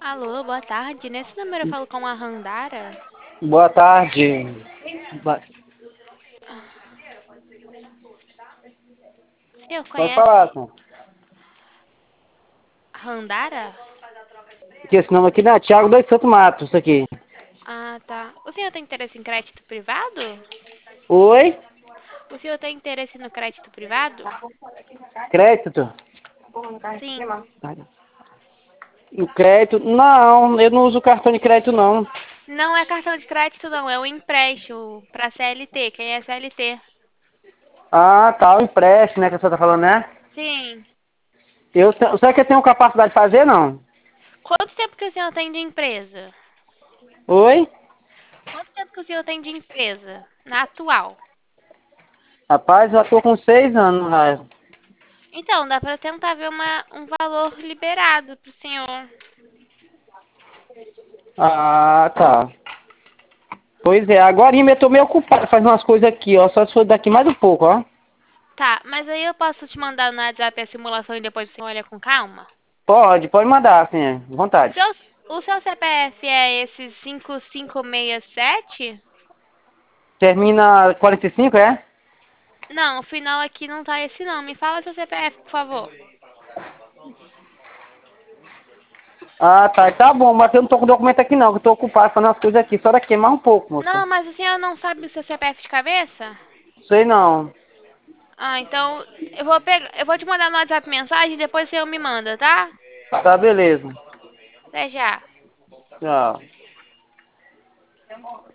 Alô, boa tarde. Nesse número eu falo com a Randara. Boa tarde. Ba- O senhor Pode conhece falar, senhor. Randara? Que esse nome aqui não é Thiago Dois Santos Matos, isso aqui. Ah, tá. O senhor tem interesse em crédito privado? Oi? O senhor tem interesse no crédito privado? Crédito? Sim. O crédito? Não, eu não uso cartão de crédito, não. Não é cartão de crédito, não. É um empréstimo para CLT. Quem é CLT? Ah, tá, o empréstimo, né, que você tá falando, né? Sim. Será que eu tenho capacidade de fazer, não? Quanto tempo que o senhor tem de empresa? Oi? Quanto tempo que o senhor tem de empresa? Na atual. Rapaz, eu já tô com 6 anos, já. Então, dá para tentar ver um valor liberado pro senhor. Ah, tá. Pois é, agora eu tô meio ocupado fazendo umas coisas aqui, ó. Só se for daqui mais um pouco, ó. Tá, mas aí eu posso te mandar no WhatsApp a simulação e depois você olha com calma? Pode mandar, assim, à O vontade. seu, o seu CPF é esse 5567? Termina 45, é? Não, o final aqui não tá esse não. Me fala seu CPF, por favor. Ah, tá. Tá bom, mas eu não tô com documento aqui não, que eu tô ocupado fazendo as coisas aqui. Só daqui mais um pouco, moça. Não, mas o senhor não sabe o seu CPF de cabeça? Sei não. Ah, então eu vou te mandar no WhatsApp mensagem e depois o senhor me manda, tá? Tá, beleza. Até já. Tchau.